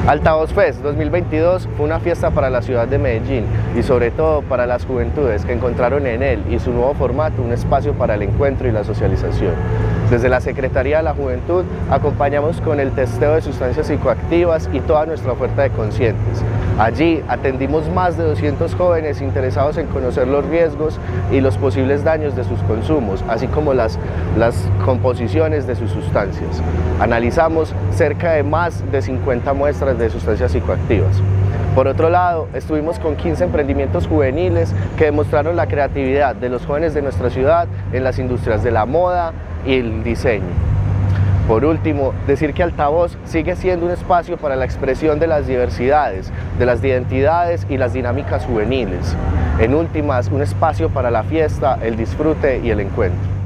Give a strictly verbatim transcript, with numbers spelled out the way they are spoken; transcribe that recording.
Altavoz Fest dos mil veintidós fue una fiesta para la ciudad de Medellín y sobre todo para las juventudes que encontraron en él y su nuevo formato un espacio para el encuentro y la socialización. Desde la Secretaría de la Juventud acompañamos con el testeo de sustancias psicoactivas y toda nuestra oferta de conscientes. Allí atendimos más de doscientos jóvenes interesados en conocer los riesgos y los posibles daños de sus consumos, así como las, las composiciones de sus sustancias. Analizamos cerca de más de cincuenta muestras de sustancias psicoactivas. Por otro lado, estuvimos con quince emprendimientos juveniles que demostraron la creatividad de los jóvenes de nuestra ciudad en las industrias de la moda y el diseño. Por último, decir que Altavoz sigue siendo un espacio para la expresión de las diversidades, de las identidades y las dinámicas juveniles. En últimas, un espacio para la fiesta, el disfrute y el encuentro.